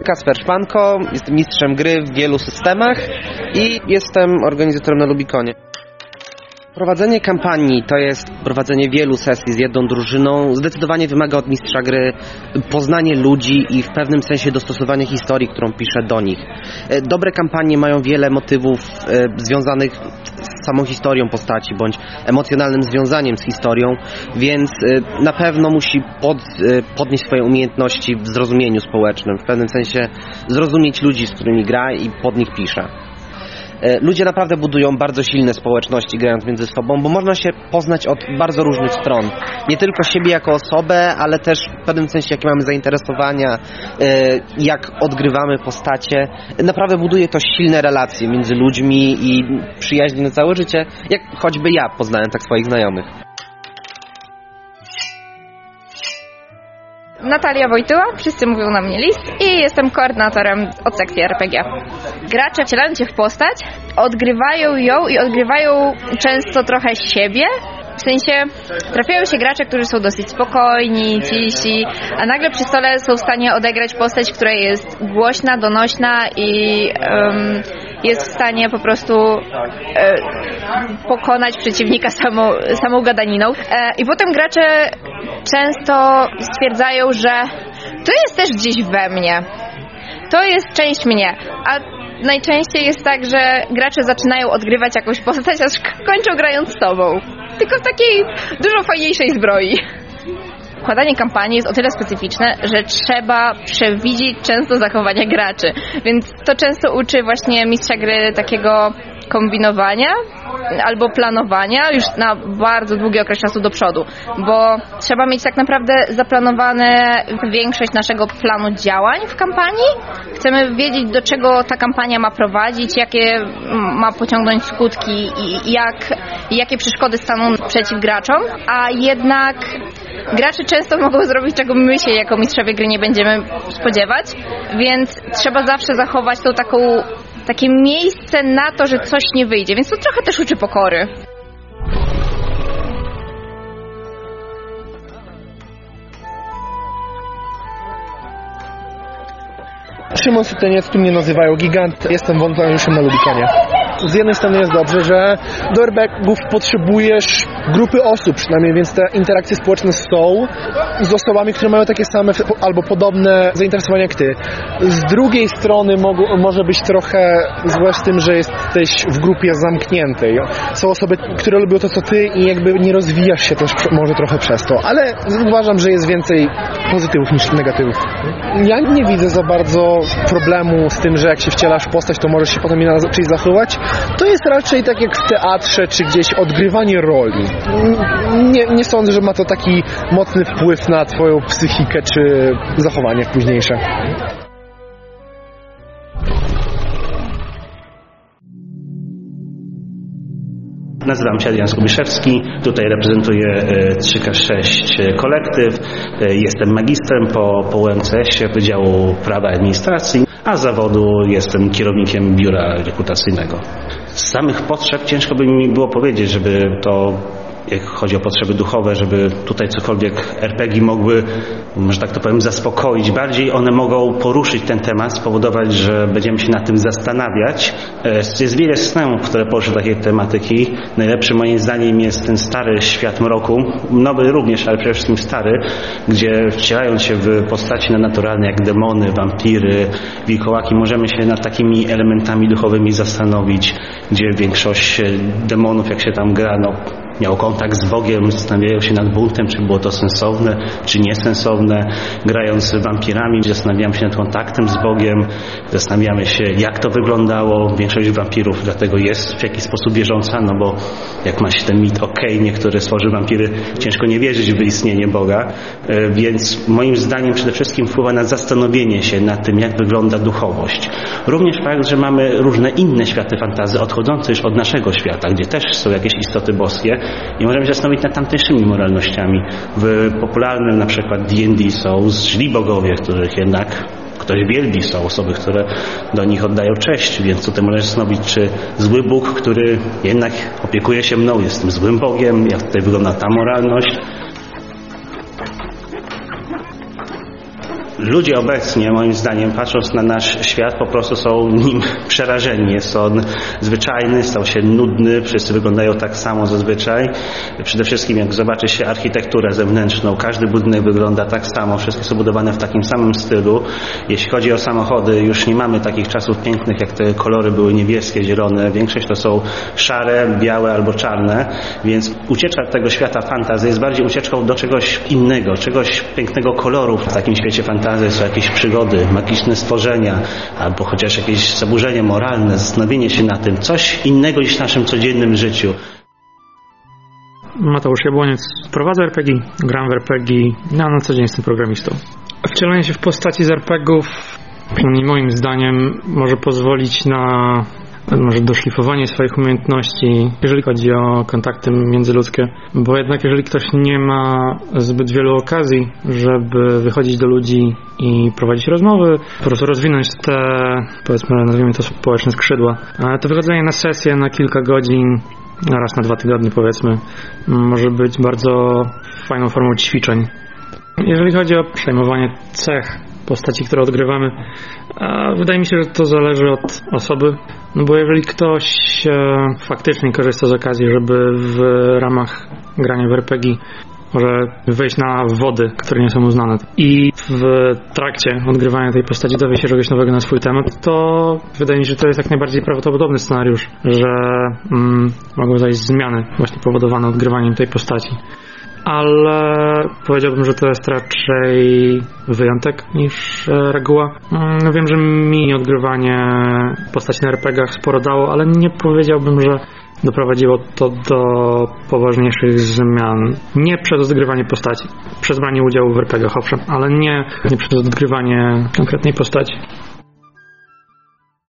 Kacper Szpanko, jestem mistrzem gry w wielu systemach i jestem organizatorem na Lubikonie. Prowadzenie kampanii to jest prowadzenie wielu sesji z jedną drużyną. Zdecydowanie wymaga od mistrza gry poznanie ludzi i w pewnym sensie dostosowanie historii, którą pisze do nich. Dobre kampanie mają wiele motywów związanych z samą historią postaci bądź emocjonalnym związaniem z historią, więc na pewno musi podnieść swoje umiejętności w zrozumieniu społecznym, w pewnym sensie zrozumieć ludzi, z którymi gra i pod nich pisze. Ludzie naprawdę budują bardzo silne społeczności grając między sobą, bo można się poznać od bardzo różnych stron. Nie tylko siebie jako osobę, ale też w pewnym sensie jakie mamy zainteresowania, jak odgrywamy postacie. Naprawdę buduje to silne relacje między ludźmi i przyjaźń na całe życie, jak choćby ja poznałem tak swoich znajomych. Natalia Wojtyła, wszyscy mówią na mnie List i jestem koordynatorem od sekcji RPG. Gracze, wcielając się w postać, odgrywają ją i odgrywają często trochę siebie. W sensie trafiają się gracze, którzy są dosyć spokojni, cisi, a nagle przy stole są w stanie odegrać postać, która jest głośna, donośna i jest w stanie po prostu pokonać przeciwnika samą gadaniną. I potem gracze często stwierdzają, że to jest też gdzieś we mnie. To jest część mnie. A najczęściej jest tak, że gracze zaczynają odgrywać jakąś postać, aż kończą grając z tobą. Tylko w takiej dużo fajniejszej zbroi. Układanie kampanii jest o tyle specyficzne, że trzeba przewidzieć często zachowania graczy. Więc to często uczy właśnie mistrza gry takiego kombinowania albo planowania już na bardzo długi okres czasu do przodu, bo trzeba mieć tak naprawdę zaplanowane większość naszego planu działań w kampanii. Chcemy wiedzieć, do czego ta kampania ma prowadzić, jakie ma pociągnąć skutki i jakie przeszkody staną przeciw graczom, a jednak gracze często mogą zrobić, czego my się jako mistrzowie gry nie będziemy spodziewać, więc trzeba zawsze zachować tą takie miejsce na to, że coś nie wyjdzie, więc to trochę też uczy pokory. Szymon Syteniec, tu mnie nazywają Gigant, jestem wolontariuszem na Lubikonie. Z jednej strony jest dobrze, że do RPGów potrzebujesz grupy osób przynajmniej, więc te interakcje społeczne są z osobami, które mają takie same albo podobne zainteresowania jak ty. Z drugiej strony może być trochę złe z tym, że jesteś w grupie zamkniętej. Są osoby, które lubią to co ty i jakby nie rozwijasz się też może trochę przez to, ale uważam, że jest więcej pozytywów niż negatywów. Ja nie widzę za bardzo problemu z tym, że jak się wcielasz w postać, to możesz się potem inaczej zachować. To jest raczej tak jak w teatrze, czy gdzieś odgrywanie roli. Nie sądzę, że ma to taki mocny wpływ na twoją psychikę, czy zachowanie późniejsze. Nazywam się Adrian Skubiszewski, tutaj reprezentuję 3K6 kolektyw, jestem magistrem po UMCS-ie Wydziału Prawa i Administracji, a z zawodu jestem kierownikiem biura rekrutacyjnego. Z samych potrzeb ciężko by mi było powiedzieć, żeby to, jak chodzi o potrzeby duchowe, żeby tutaj cokolwiek RPG mogły, może tak to powiem, zaspokoić. Bardziej one mogą poruszyć ten temat, spowodować, że będziemy się nad tym zastanawiać. Jest wiele systemów, które poruszy takiej tematyki. Najlepszy moim zdaniem jest ten stary świat mroku, nowy również, ale przede wszystkim stary, gdzie wcielając się w postaci nadnaturalne jak demony, wampiry, wilkołaki, możemy się nad takimi elementami duchowymi zastanowić, gdzie większość demonów, jak się tam gra, miał kontakt z Bogiem, zastanawiają się nad buntem, czy było to sensowne, czy niesensowne. Grając z wampirami, zastanawiamy się nad kontaktem z Bogiem, zastanawiamy się, jak to wyglądało. Większość wampirów dlatego jest w jakiś sposób wierząca, no bo jak ma się ten mit, który stworzył wampiry, ciężko nie wierzyć w istnienie Boga. Więc moim zdaniem przede wszystkim wpływa na zastanowienie się nad tym, jak wygląda duchowość. Również fakt, że mamy różne inne światy fantasy odchodzące już od naszego świata, gdzie też są jakieś istoty boskie, i możemy się zastanowić nad tamtejszymi moralnościami. W popularnym na przykład D&D są źli bogowie, których jednak ktoś wielbi, są osoby, które do nich oddają cześć, więc tutaj możemy się zastanowić, czy zły Bóg, który jednak opiekuje się mną, jest tym złym Bogiem, jak tutaj wygląda ta moralność. Ludzie obecnie, moim zdaniem, patrząc na nasz świat, po prostu są nim przerażeni. Jest on zwyczajny, stał się nudny, wszyscy wyglądają tak samo zazwyczaj. Przede wszystkim jak zobaczy się architekturę zewnętrzną, każdy budynek wygląda tak samo, wszystkie są budowane w takim samym stylu. Jeśli chodzi o samochody, już nie mamy takich czasów pięknych, jak te kolory były niebieskie, zielone. Większość to są szare, białe albo czarne, więc ucieczka od tego świata fantazji jest bardziej ucieczką do czegoś innego, czegoś pięknego koloru. W takim świecie fantazji są jakieś przygody, magiczne stworzenia, albo chociaż jakieś zaburzenie moralne, zastanowienie się na tym, coś innego niż w naszym codziennym życiu. Mateusz Jabłoniec, prowadzę RPG, gram w RPG, na co dzień jestem programistą. Wcielenie się w postaci z RPGów, przynajmniej moim zdaniem, może pozwolić na doszlifowanie swoich umiejętności, jeżeli chodzi o kontakty międzyludzkie, bo jednak jeżeli ktoś nie ma zbyt wielu okazji, żeby wychodzić do ludzi i prowadzić rozmowy, po prostu rozwinąć te, powiedzmy, nazwijmy to społeczne skrzydła, to wychodzenie na sesję na kilka godzin, raz na 2 tygodnie powiedzmy, może być bardzo fajną formą ćwiczeń. Jeżeli chodzi o przejmowanie cech postaci, które odgrywamy, wydaje mi się, że to zależy od osoby, no bo jeżeli ktoś faktycznie korzysta z okazji, żeby w ramach grania w RPG może wejść na wody, które nie są uznane i w trakcie odgrywania tej postaci dowie się czegoś nowego na swój temat, to wydaje mi się, że to jest jak najbardziej prawdopodobny scenariusz, że mogą zajść zmiany właśnie powodowane odgrywaniem tej postaci. Ale powiedziałbym, że to jest raczej wyjątek niż reguła. No wiem, że mi odgrywanie postaci na RPG-ach sporo dało, ale nie powiedziałbym, że doprowadziło to do poważniejszych zmian. Nie przez odgrywanie postaci, przez branie udziału w RPG-ach, owszem, ale nie przez odgrywanie konkretnej postaci.